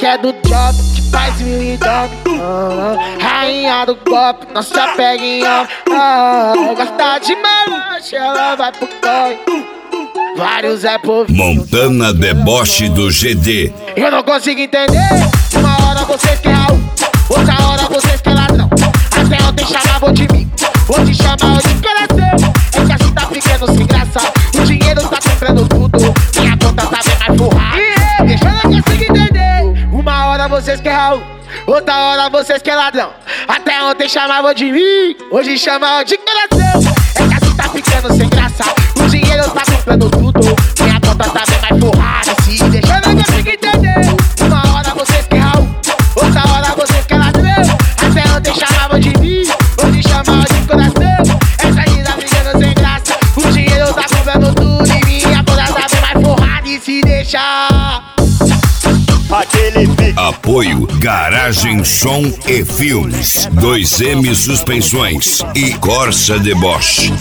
é do job, que faz mil e dobre. Rainha do golpe, não se apega em homem. Gosta de melanche, ela vai pro corre. Vários é povinho. Montana Deboche do GD. Eu não consigo entender. Uma hora vocês quer Raul, outra hora vocês quer ladrão. Até ontem chamavam de mim, hoje chamam de coração. É que assim tá ficando sem graça. O dinheiro tá comprando tudo, minha conta tá bem mais forrada. Deixa eu não consigo entender. Uma hora vocês quer Raul, outra hora vocês quer ladrão. Até ontem chamavam de mim, hoje chamam de coração. É que assim tá ficando sem graça. O dinheiro tá comprando tudo, minha conta tá bem mais forrada. Se deixa eu não consigo entender. Uma hora vocês quer Raul, outra hora vocês quer ladrão. Até ontem chamavam de mim, hoje chamam de coração. Essa vida ficando sem graça. O dinheiro tá comprando tudo e minha conta tá bem mais forrada. E se deixar aquele pique. Apoio Garagem Som e Filmes, 2M Suspensões e Corsa Deboche.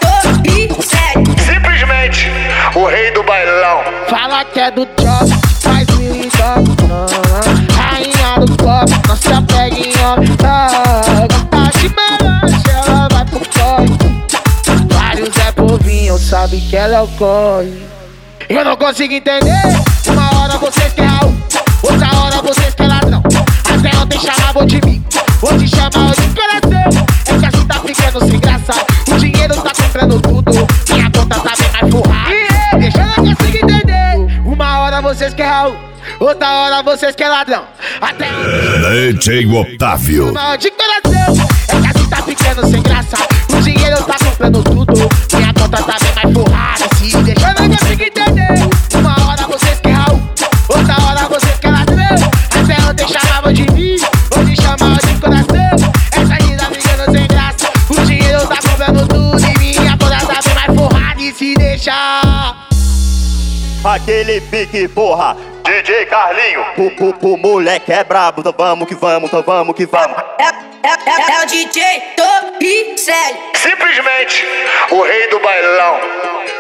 Simplesmente o rei do bailão. fala que é do job, faz mil e dobre. Rainha do pop, não se apega em homem. Gosta de melanche, ela vai pro corre. Vários é povinho, sabe que ela é o corre. Eu não consigo entender. Uma hora vocês quer Raul, outra hora vocês quer ladrão. Até ontem chamavam de mim, hoje chamam de coração. É que assim tá ficando sem graça. O dinheiro tá comprando tudo, minha conta tá bem mais forrada. Deixa eu não consigo entender. Uma hora vocês quer Raul, outra hora vocês quer ladrão. Até DJ Otávio. chamam de coração. É que assim tá ficando sem graça. O dinheiro tá comprando tudo, minha conta tá bem mais forrada. Se deixa eu não consigo entender. Uma hora vocês quer Raul, outra hora vocês quer ladrão. Até ontem chamavam de mim, hoje chamam de coração. Essa vida ficando sem graça. O dinheiro tá comprando tudo e minha conta tá bem mais forrada. E se deixar Aquele pique, porra, DJ Carlinho. O moleque é brabo, então vamos que vamos, então vamos que vamos. É o DJ Top Série. Simplesmente o rei do bailão.